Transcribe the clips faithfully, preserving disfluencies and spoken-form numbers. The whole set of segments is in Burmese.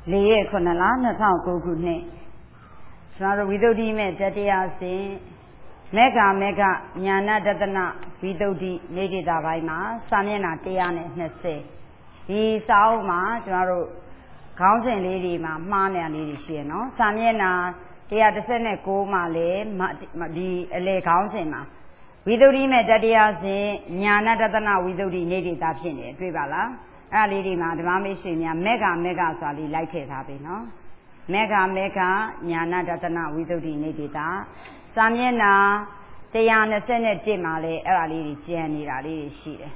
လေးရက်ခုနှစ်လနှစ်ထောင်ကိုခုနှစ်ကျွန်တော်တို့ဝိသုဒ္ဓိမဲ့တတရားစဉ်မေဃမေဃညာဏတတနာဝိသုဒ္ဓိနေဒေတာပိုင်းမှာစာမျက်နှာone hundred twentyဒီစာအုပ်မှာကျွန်တော်တို့ခေါင်းစဉ်လေးတွေမှာမှားနေလေးတွေရှိရနော်စာမျက်နှာone thirty-nineမှာလည်းဒီအလေခေါင်းစဉ်မှာဝိသုဒ္ဓိမဲ့တတရားစဉ်ညာဏတတနာဝိသုဒ္ဓိနေဒေတာဖြစ်နေတွေ့ပါလားအဲ့လေးတွေမှာဓမ္မမိတ်ဆွေများမေဃမေဃဆိုတာလေးလိုက်ထည့်ထားပြီနော်မေဃမေဃညာဏတတနာဝိသုဒ္ဓိနေဒေတာစာမျက်နှာone twenty-oneမှာလည်းအဲ့ဒါလေးတွေကျန်နေတာလေးတွေရှိတယ်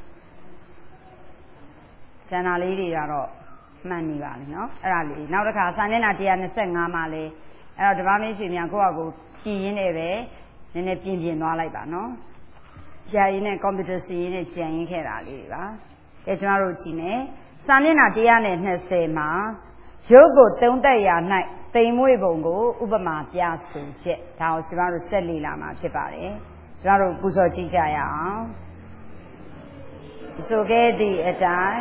ကျန်တာလေးတွေကတော့မှန်နေပါလိမ့်နော်အဲ့ဒါလေးနောက်တစ်ခါစာမျက်နှာone twenty-fiveမှာလည်းအဲ့တော့ဓမ္မမိတ်ဆွေများကိုယ့်အကူကြည်ရင်းနဲ့ပဲနည်းနည်းပြင်ပြင်သွားလိုက်ပါနော်ကြာရင်းနဲ့ကွန်ပျူတာစီရင်းနဲ့ကြံရင်းခဲ့တာလေးတွေပါအဲကျွန်တော်တို့ကြည့်မယ်စာမျက်နှာone twentyမှာရုပ်ကိုသုံးသက်ရာ၌တိမ်မွေ့ပုံကိုဥပမာပြဆိုချက်ဒါကိုကျွန်တော်တို့ဆက်လေ့လာမှာဖြစ်ပါတယ်ကျွန်တော်တို့ပူဇော်ကြည့်ကြရအောင်ဆိုခဲ့သည့်အတိုင်း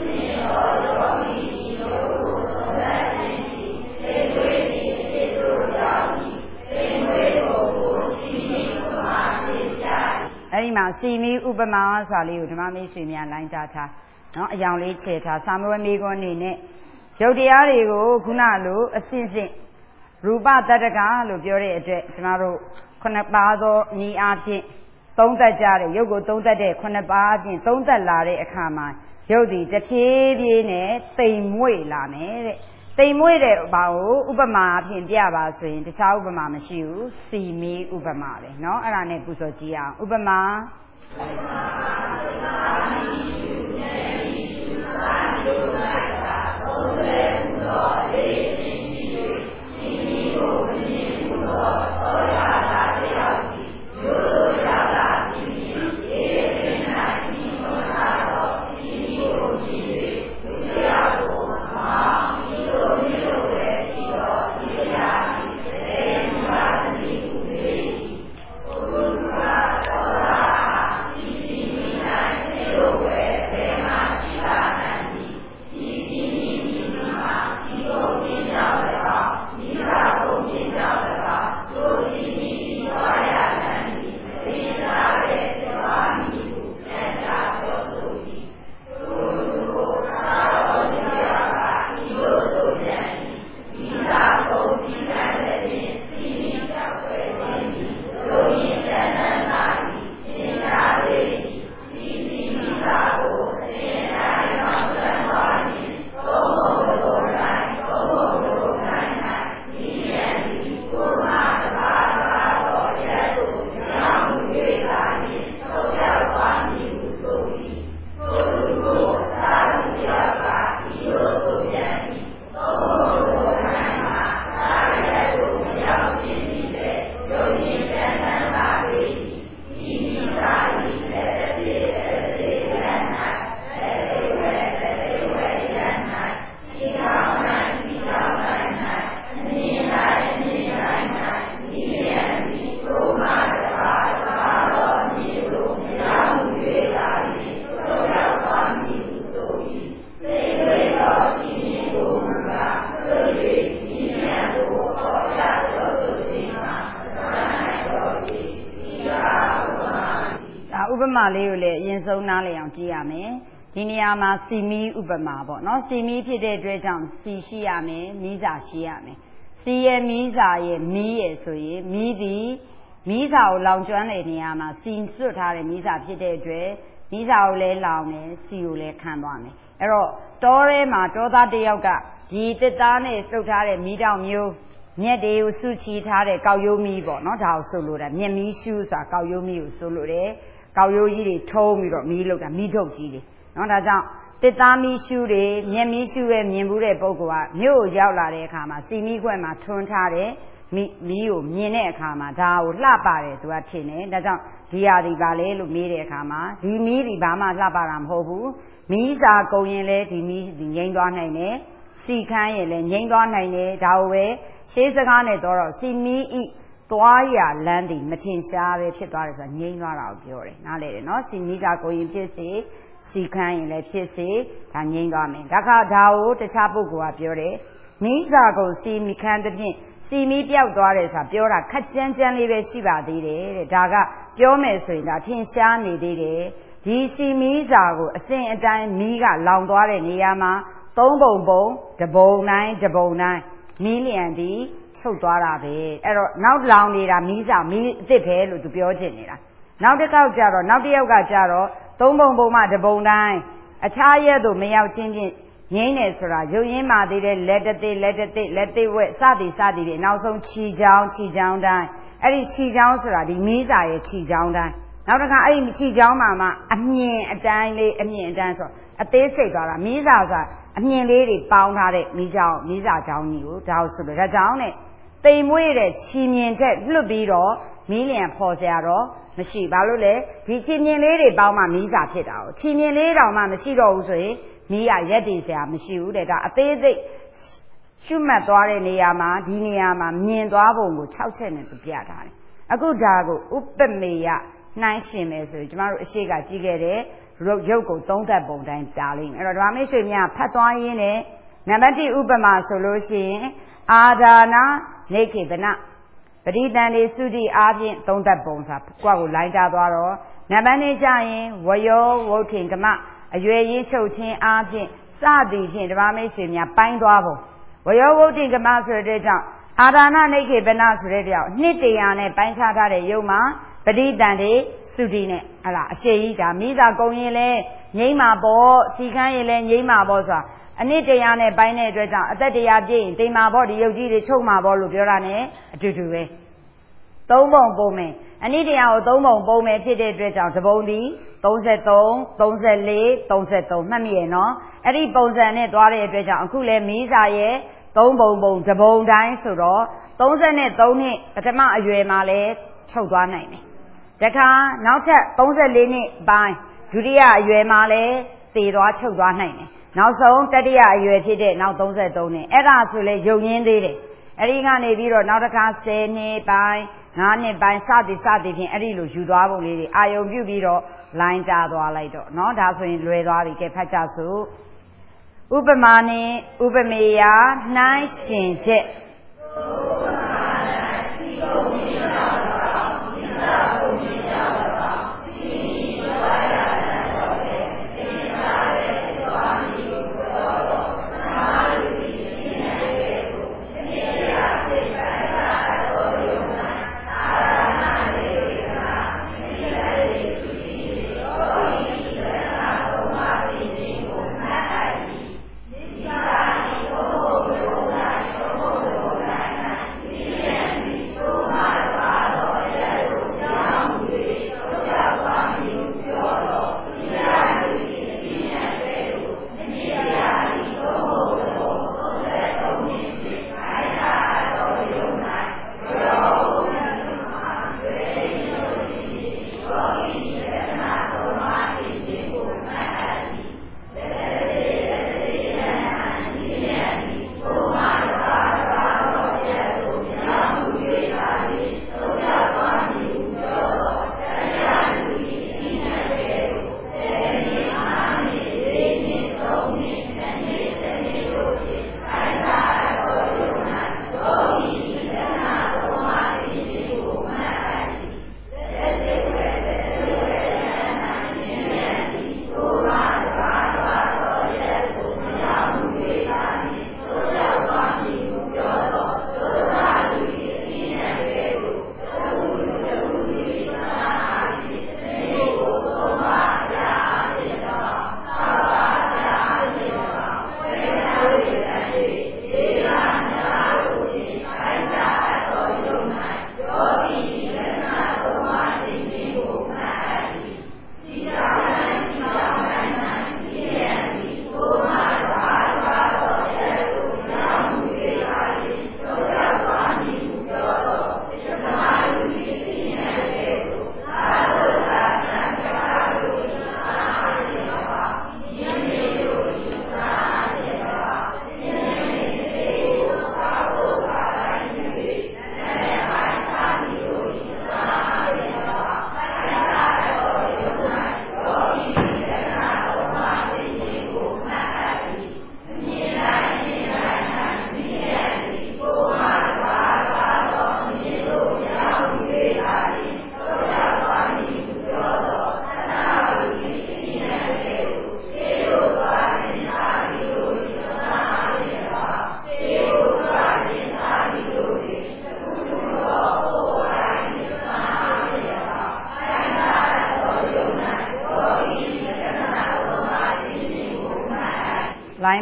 အဲ့ဒီမှာစီမီဥပမာဆိုတာလေးကိုဓမ္မမိတ်ဆွေများလိုင်းစားထားနော်အယောင်လေးချဲ့ထားစာမွေးမိကွန်းအနေနဲ့ရုပ်တရားတွေကိုခုနလိုအစဉ်စဉ်ရူပတတ္တကလို့ပြောတဲ့အတွက်ကျွန်တော်တို့ခုနှစ်ပါးသောဤအားဖြင့်သုံးသက်ကြတဲ့ရုပ်ကိုသုံးသက်တဲ့ခုနှစ်ပါးအပြင်သုံးသက်လာတဲ့အခါမှာရုပ်ဒီတဖြည်းဖြည်းနဲ့တိမ်မွေ့လာမယ်တဲ့တိမ်မွေ့တဲ့ဘာကိုဥပမာအဖြစ်ပြပါဆိုရင်တခြားဥပမာမရှိဘူးစီမီဥပမာပဲเนาะအဲ့ဒါနဲ့ပူဇော်ကြည့်အောင်ဥပမာဥပမာသာမီရှုနေရှုသာမီလိုက်တာသုံးသက်မှုသောလေးရှင်ရှိ၍စီမီကိုမြင်မှုသောသောရတာတယောက်ဒီရိုးရိုးရတာစီမီရေရေနိုင်ဒီမောတာသောစီမီကိုကြည့်၍လူတရားကိုမောင်းဒီလိုမျိုးပဲရှိတော့ဒီတရားဒီတေမာတိဥပေဘုရားတော်ရာဒီစီမီနိုင်ဒီလိုပဲတေမာရှိတာနိုင်ဒီစီမီဒီမှာဒီကိုပြင်းကြောက်တော့ဒီသာကိုပြင်းကြောက်တော့တို့စီမီသွားရနိုင်ဒီသိတာရဲ့သွားမီကိုတက်တာတော့ဆိုပြီးတို့တို့သာတော်ဒီရာကဒီလိုဆိုပြန်ဒီသာကိုကြည့်နိုင်တဲ့ပြင်စီမီကြောက်ွယ်နေဒီတို့ရင်တန်တန်လာဒီသင်္သာလေးဒီစီမီသာကိုသင်္သာရောင်းပြန်သွားရင်သုံးဖို့လိုတိုင်းသုံးဖို့လိုတိုင်းနိုင်ဒီရင်ဒီကိုမာတပါးတပါးတော့ရဲ့ကိုရောင်း၍လာရင်တော့ရောက်သွားမည်ဟုဆိုပြီးကိုလူကိုသာလူရပါဒီလိုဆိုပြန်ပြီးသုံးဖို့လိုတိုင်းမှာသာရဲ့ကိုရောက်ခြင်းဒီတဲ့ရုပ်ရည်တန်တန်ပါလေဒီမိသားစုနဲ့တည်းတည်းတည်းနဲ့နိုင်တည်းဝဲတည်းဝဲရနိုင်ဒီကောင်နိုင်ဒီကောင်နိုင်နိုင်အမြင်နိုင်အမြင်နိုင်နိုင်ဒီရန်ဒီကိုမာတပါတပါတော့ဒီလိုမြောင်း၍လာရင်တော့ရောက်သွားမည်ဟုဆိုပြီးသိတွေ့တော့ဒီကိုကတို့၍ဒီရန်ကိုဟောကြားတော်သူရှင်မှာသာနိုင်တော်ရှိဒီဟာဥပမာဒါဥပမာလေးကိုလည်းအရင်ဆုံးနားလည်အောင်ကြည့်ရမယ်ဒီနေရာမှာစီမီဥပမာပေါ့နော်စီမီဖြစ်တဲ့အတွက်ကြောင့်စီရှိရမယ်မီးစာရှိရမယ်စီရဲ့မီးစာရဲ့မီးရဲ့ဆိုရင်မီးသည်မီးစာကိုလောင်ကျွမ်းတဲ့နေရာမှာစီစွတ်ထားတဲ့မီးစာဖြစ်တဲ့အတွက်မီးစာကိုလည်းလောင်တယ်စီကိုလည်းခံသွားမယ်အဲ့တော့တောထဲမှာတောသားတစ်ယောက်ကဒီတစ်သားနဲ့လှုပ်ထားတဲ့မီးတောင်မျိုးမြက်တွေကိုစုချီထားတဲ့ကောက်ရိုးမီးပေါ့နော်ဒါကိုဆိုလိုတာမြက်မီးရှူးဆိုတာကောက်ရိုးမီးကိုဆိုလိုတယ်ကောက်ရိုးကြီးတွေထုံးပြီးတော့မီးလှုပ်တာမီးထုတ်ကြီးတွေနော်ဒါကြောင့်တစ်သားမီးရှူးတွေမြက်မီးရှူးရဲ့မြင်ဘူးတဲ့ပုဂ္ဂိုလ်ကမြို့ကိုရောက်လာတဲ့အခါမှာစီမီးခွက်မှာထွန်းထားတဲ့မီးမီးကိုမြင်တဲ့အခါမှာဒါကိုလှပါတယ်သူကထင်တယ်ဒါကြောင့်ဒီဟာဒီပါလေလို့မေးတဲ့အခါမှာဒီမီးဒီဘာမှလှပတာမဟုတ်ဘူးမီးစာကုန်ရင်လည်းဒီမီးဒီငိမ့်သွားနိုင်တယ်စီခမ်းရင်လည်းငိမ့်သွားနိုင်တယ်ဒါကိုပဲရှေးစကားနဲ့တော့စီမီးဤသွားရလမ်းဒီမထင်ရှားပဲဖြစ်သွားတယ်ဆိုတာငိမ့်သွားတာကိုပြောတယ်နားလေတယ်နော်စီမီးစာကုန်ရင်ဖြစ်စေစီခမ်းရင်လည်းဖြစ်စေဒါငိမ့်သွားမယ်ဒါခါဒါကိုတခြားပုဂ္ဂိုလ်ကပြောတယ် Mizago see me candy, see me built daughters are pure, cut gently, she bad did, Daga, Joe Mesri, that in Shani did it. He see Mizago, a saint time, Miga, long daughter, Niama, Tombo Bo, the bow nine, the bow nine, million D, so daughter, not long did a Misa, me, the pale to pure genera. Now the cow jarro, now the yoga jarro, Tombo Boma, the bow nine, a child to me out changing. Yenesra, you yema did it, let it, let it, let it wet, sadi, sadi, now some chi down, chi down, die. Every chi down, sir, the misa, a chi down, die. Now the I chi down, mamma, a me, a dime, a me, a dancer, a day say, misa, a me lady bound at it, misa, misa down you, down so that down it. They waited, she means that Lubiro, million posero, Mashi Balule, the chimney lady bound my misa pit out. Chimney lady on my machine. Mia yeti say I'm sure that a day Shuma Dore Niama, Diniama, Mien Dabo, Chouchen to Piata. A good dago, Uppen Mia, nine shimmers, Jamar Shiga Jigere, Road Yoko, don't that bone, darling. And Ramishimia, Patoyene, Namati Ubama solution, Adana, naked bana. But then they sudi Adin, don't that bones up, Quago Laida Doro, Namani Jain, Wayo, Woting Gama. A year so chin artin, Sadi, the Ramation, Pine Dwabo. We all think a master data. Adana naked banas radio, Nitiane, Pansata, Yoma, Padi Dande, Sudine, Ala, Sheida, Mida Goyele, Yema Bo, Sikayele, Yema Bosa, a Nitiane, Bine Dreta, a Tatia Jane, Dema body, Yogi, Choma Bolu, Yorane, a tutu. Tomo Bome, a Nitia, Tomo Bome, Tide Dreta, the Bondi. Don't say don't, don't say late, don't say don't, mammy, no. Every bones and it, what it is, Uncle Misa, don't bone bone, the bone dying so raw. Don't say it, don't it, but the ma you male, children name. The car, now check, don't say Lenny, by Julia, you male, the children name. Now so, Tadia, you did it, now don't say don't it. Eras will let you in the Erigan, if you now the car say nearby. None by Sadi Sadi in Erilu, you do lady. I owe you biro, line dado later. No, that's when Lueri get Pachasu. Ubamani, Ubamea, nice change.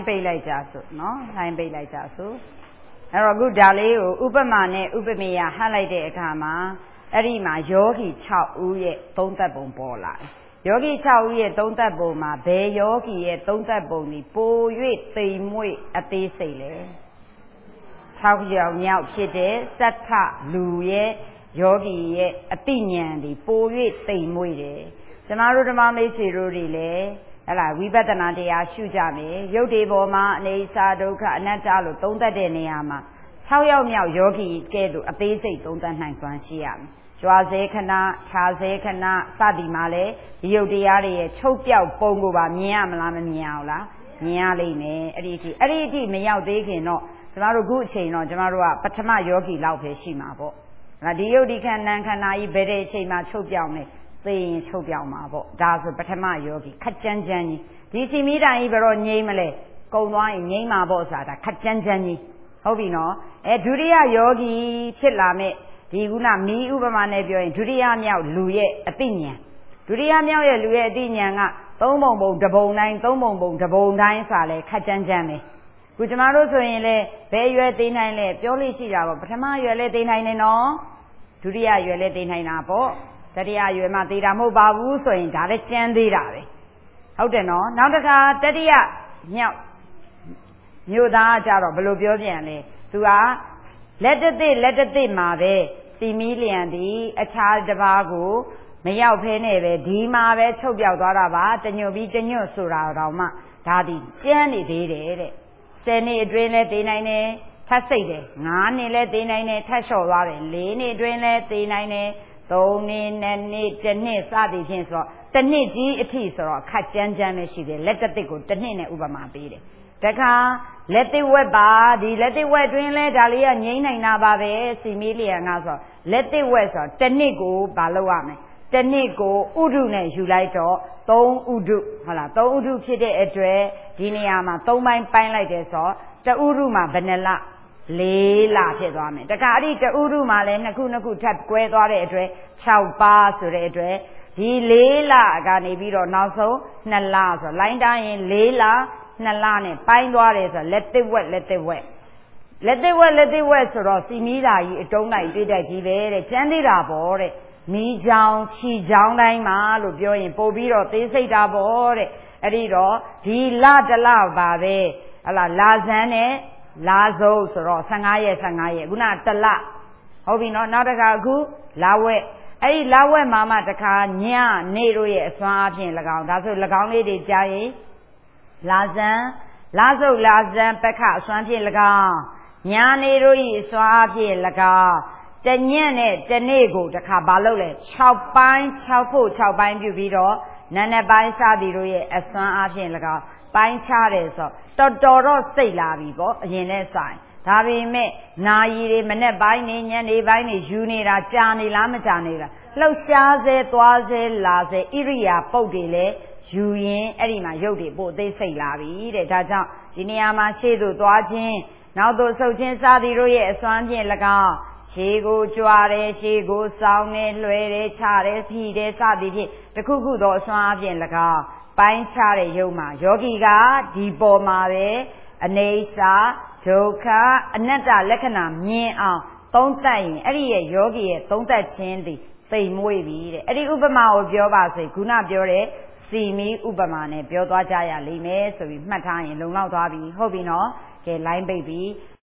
ပိတ်လိုက်ကြစို့နော်လိုင်းပိတ်လိုက်ကြစို့အဲ့တော့အခုဒါလေးကိုဥပမာနဲ့ဥပမေယဟတ်လိုက်တဲ့အခါမှာအဲ့ဒီမှာယောဂီ၆ဦးရဲ့သုံးသက်ပုံပေါ်လာတယ်ယောဂီ၆ဦးရဲ့သုံးသက်ပုံမှာဘယ်ယောဂီရဲ့သုံးသက်ပုံဒီပို၍တိမ်မွေ့အသေးစိတ်လဲ၆ယောက်မြောက်ဖြစ်တဲ့စတ္ထလူရဲ့ယောဂီရဲ့အတိညာဏ်ဒီပို၍တိမ်မွေ့တယ်ကျမတို့ဓမ္မမိတ်ဆွေတို့တွေလည်းဟဲ့လားဝိပဿနာတရားရှုကြမယ်ရုပ်တွေပေါ်မှာအနေစာဒုက္ခအနတ္တလို့သုံးသပ်တဲ့နေရာမှာ၆ယောက်မြောက်ယောဂီကဲ့သို့အသေးစိတ်သုံးသပ်နိုင်စွမ်းရှိရမယ်ကြွားစေခဏခြားစေခဏစသည်မှာလည်းဒီရုပ်တရားတွေရဲ့ချုပ်ပြောက်ပုံကိုပါမြင်ရမလားမမြင်ရဘူးလားမြင်ရလိမ့်မယ်အဲ့ဒီအထိအဲ့ဒီအထိမရောက်သေးခင်တော့ကျမတို့ခုအချိန်တော့ကျမတို့ကပထမယောဂီလောက်ပဲရှိမှာပေါ့ဒါဒီရုပ်ဒီခန္ဓာခန္ဓာကြီးဘယ်တဲ့အချိန်မှာချုပ်ပြောက်မယ်သိရင်ချုပ်ပြောက်မှာပေါ့ဒါဆိုပထမယောဂီခက်ကြမ်းကြမ်းကြီးဒီစီမီတိုင်ကြီးဘယ်တော့ငြိမ့်မလဲကုံသွားရင်ငြိမ့်မှာပေါ့ဆိုတာခက်ကြမ်းကြမ်းကြီးဟုတ်ပြီနော်အဲဒုတိယယောဂီဖြစ်လာမဲ့ဒီကုဏမီးဥပမာနဲ့ပြောရင်ဒုတိယမြောက်လူရဲ့အတိညာဏ်ဒုတိယမြောက်ရဲ့လူရဲ့အတိညာဏ်ကသုံးပုံပုံတပုံတိုင်းသုံးပုံပုံတပုံတိုင်းဆိုလဲခက်ကြမ်းကြမ်းပဲခုကျမတို့ဆိုရင်လေဘယ်ရွယ်သိနိုင်လဲပြောလို့ရှိတာပေါ့ပထမရွယ်လဲသိနိုင်နေနော်ဒုတိယရွယ်လဲသိနိုင်တာပေါ့တတိယရွယ်မှာသိတာမဟုတ်ပါဘူးဆိုရင်ဒါလည်းကြမ်းသေးတာပဲဟုတ်တယ်နော်နောက်တစ်ခါတတိယမြောက်မြို့သားကြတော့ဘယ်လိုပြောပြန်လဲသူကလက်တသိလက်တသိမှာပဲစီမီလျံသည်အခြားတစ်ပါးကိုမရောက်ဖဲနဲ့ပဲဒီမှာပဲချုပ်ပြောက်သွားတာပါတညွတ်ပြီးတညွတ်ဆိုတာတော့မှဒါသည်ကျန်းနေသေးတယ်တဲ့ဆယ်နှစ်အတွင်းလဲသိနိုင်တယ်ထပ်စိတ်တယ်ငါးနှစ်လဲသိနိုင်တယ်ထပ်လျှော့သွားတယ်လေးနှစ်အတွင်းလဲသိနိုင်တယ်သုံးနှစ်နှစ်နှစ်တစ်နှစ်စသည်ဖြင့်ဆိုတော့တစ်နှစ်ကြီးအထိဆိုတော့ခက်ကြမ်းကြမ်းပဲရှိတယ်လက်တသိကိုတစ်နှစ်နဲ့ဥပမာပေးတယ်တခါလက်သိဝက်ပါဒီလက်သိဝက်တွင်လဲဒါလေးကငြိမ့်နိုင်တာပါပဲစီမီလျံကဆိုလက်သိဝက်ဆိုတစ်နှစ်ကိုမလုပ်ရမယ်တစ်နှစ်ကိုဥဒုနဲ့ယူလိုက်တော့သုံးဥဒုဟုတ်လားသုံးဥဒုဖြစ်တဲ့အတွက်ဒီနေရာမှာသုံးပိုင်းပိုင်းလိုက်တယ်ဆိုတဥဒုမှာဘယ်နှလလေးလဖြစ်သွားမယ်တခါအဲ့ဒီတဥဒုမှာလည်းနှစ်ခုနှစ်ခုထပ်ကွဲသွားတဲ့အတွက်၆ပါးဆိုတဲ့အတွက်ဒီလေးလကနေပြီးတော့နောက်ဆုံးနှစ်လဆိုလိုင်းတိုင်းရင်လေးလနှစ်လနဲ့ပိုင်းသွားတယ်ဆိုလက်သိဝက်လက်သိဝက်လက်သိဝက်လက်သိဝက်ဆိုတော့စီမီဓာကြီးအတုံးလိုက်ပြည့်တတ်ကြီးပဲတဲ့ကျန်းသေးတာပေါ့တဲ့မီးချောင်းခြီချောင်းတိုင်းမှာလို့ပြောရင်ပို့ပြီးတော့သေးစိတ်တာပေါ့တဲ့အဲ့ဒီတော့ဒီလတလပါပဲဟလာလာဇန်နဲ့လာစုပ်ဆိုတော့၁၅ရက်၁၅ရက်ခုနတလဟုတ်ပြီနော်နောက်တစ်ခါအခုလာဝက်အဲ့ဒီလာဝက်မှာမှတခါညနေတို့ရဲ့အစွမ်းအပြင်၎င်းဒါဆို၎င်းလေးတွေကြားရင်လာဇန်လာစုပ်လာဇန်ပက္ခအစွမ်းဖြင့်၎င်းညာနေတို့၏အစွမ်းအပြင်၎င်းတညက်နဲ့တနေ့ကိုတခါဘာလုပ်လဲ၆ပိုင်း၆ဖို့၆ပိုင်းပြုပြီးတော့နန်းနဲ့ပိုင်းစသည်တို့ရဲ့အစွမ်းအပြင်၎င်းပိုင်းခြားတယ်ဆိုတော်တော်တော့စိတ်လာပြီပေါ့အရင်နဲ့ဆိုင်ဒါပေမဲ့နာယီတွေမနဲ့ပိုင်းနေညနေပိုင်းနေယူနေတာကြာနေလားမကြာနေလားလှုပ်ရှားစေသွားစေလာစေဣရိယာပုတ်တွေလည်းယူရင်အဲ့ဒီမှာရုပ်တွေပို့သိစိတ်လာပြီတဲ့ဒါကြောင့်ဒီနေရာမှာရှေ့သို့သွားခြင်းနောက်သို့ဆုတ်ခြင်းစသည်တို့ရဲ့အစွမ်းဖြင့်၎င်းရှေးကိုကြွားတယ်ရှေးကိုစောင်းတယ်လွှဲတယ်ချတယ်ဖြီးတယ်စသည်ဖြင့်တခုခုသောအစွမ်းအဖြင့်၎င်းပိုင်းခြားတဲ့ရုပ်မှာယောဂီကဒီပေါ်မှာပဲအနေစာဒုက္ခအနတ္တလက္ခဏာမြင်အောင်သုံးသပ်ရင်အဲ့ဒီရဲ့ယောဂီရဲ့သုံးသပ်ခြင်းသည်သိမ်မွေ့ပြီတဲ့အဲ့ဒီဥပမာကိုပြောပါဆိုရင်ခုနပြောတဲ့စီမီဥပမာနဲ့ပြောသွားကြရလိမ့်မယ်ဆိုပြီးမှတ်ထားရင်လုံလောက်သွားပြီဟုတ်ပြီနော်ကဲလိုင်းပိတ်ပြီ